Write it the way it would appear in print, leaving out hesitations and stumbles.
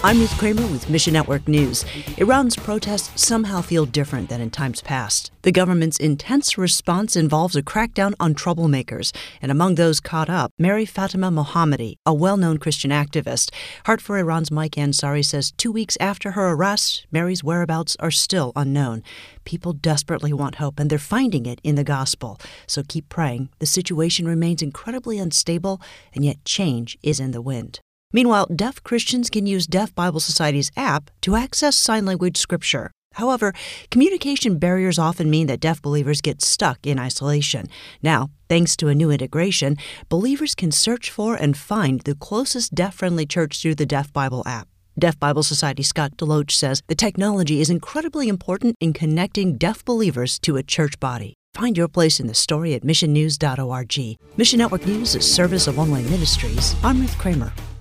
I'm Ruth Kramer with Mission Network News. Iran's protests somehow feel different than in times past. The government's intense response involves a crackdown on troublemakers, and among those caught up, Mary Fatima Mohammadi, a well-known Christian activist. Heart for Iran's Mike Ansari says 2 weeks after her arrest, Mary's whereabouts are still unknown. People desperately want hope, and they're finding it in the gospel. So keep praying. The situation remains incredibly unstable, and yet change is in the wind. Meanwhile, deaf Christians can use Deaf Bible Society's app to access sign language scripture. However, communication barriers often mean that deaf believers get stuck in isolation. Now, thanks to a new integration, believers can search for and find the closest deaf-friendly church through the Deaf Bible app. Deaf Bible Society Scott Deloach says the technology is incredibly important in connecting deaf believers to a church body. Find your place in the story at missionnews.org. Mission Network News is service of Online Ministries. I'm Ruth Kramer.